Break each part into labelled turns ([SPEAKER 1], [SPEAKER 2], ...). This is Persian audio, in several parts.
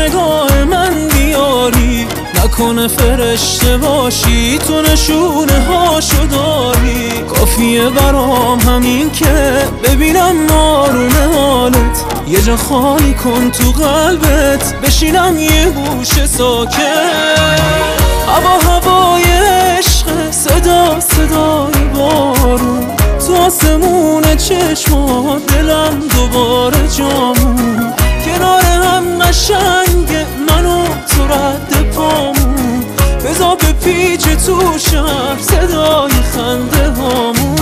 [SPEAKER 1] نگاه من بیاری، نکنه فرشته باشی تو نشونه هاشو داری. کافیه برام همین که ببینم آروم حالت، یه جا خالی کن تو قلبت بشینم یه گوشه ساکت. هوای عشق، صدا صدای بارون تو آسمون چشمات، دلم دوباره جامون. کنار هم قشنگه منو تو رد پامون، بذار به پیچ تو شهر صدای خنده هامون.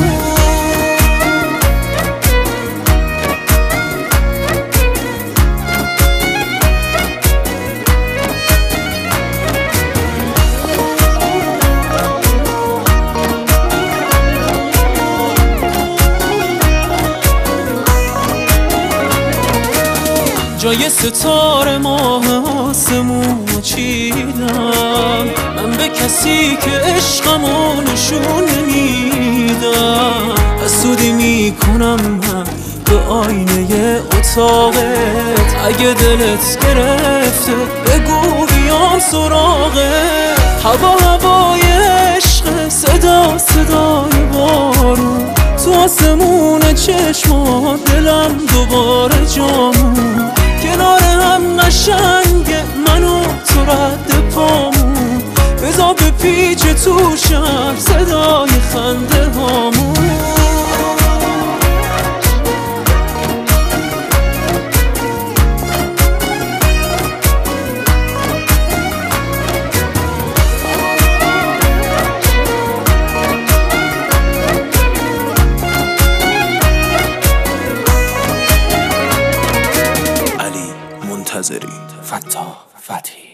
[SPEAKER 1] جای ستاره ماه آسمون چیدم، من به کسی که عشقمو نشون نمیدم. حسودی میکنم من به آینه اتاقت، اگه دلت گرفته بگو بیام سراغت. هوای عشق، صدا صدای بارون تو آسمون چشمات، دلم دوباره جامون. کنار هم قشنگه منو تو رد پامون، بذار به پیچ تو شهر صدای خنده هامون.
[SPEAKER 2] منتظری فتاح فتحی.